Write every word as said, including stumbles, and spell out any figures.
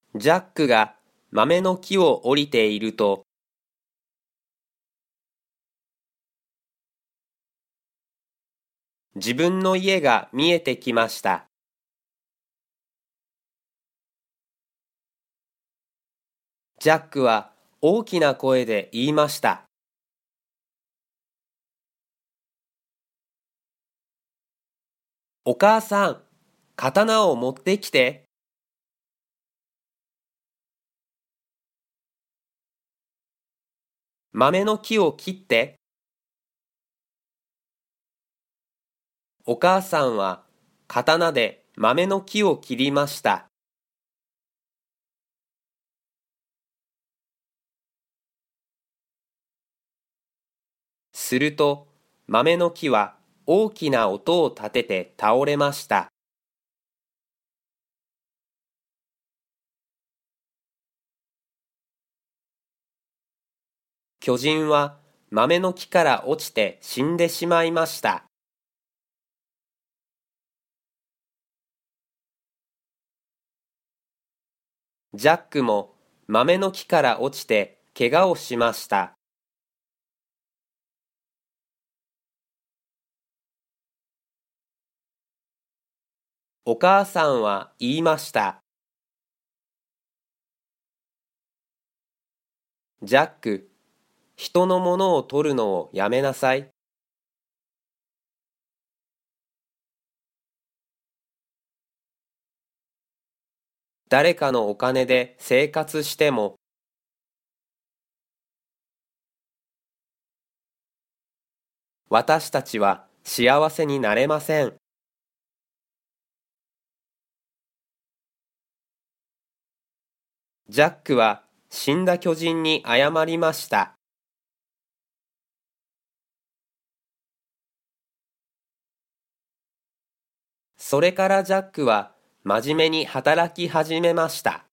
ジャックが豆の木を降りていると、自分の家が見えてきました。ジャックは大きな声で言いました。お母さん、刀を持ってきて。豆の木を切って。お母さんは刀で豆の木を切りました。すると豆の木は大きな音を立てて倒れました。巨人は豆の木から落ちて死んでしまいました。ジャックも豆の木から落ちて怪我をしました。お母さんは言いました。ジャック、人のものを取るのをやめなさい。誰かのお金で生活しても、私たちは幸せになれません。ジャックは死んだ巨人に謝りました。それからジャックは真面目に働き始めました。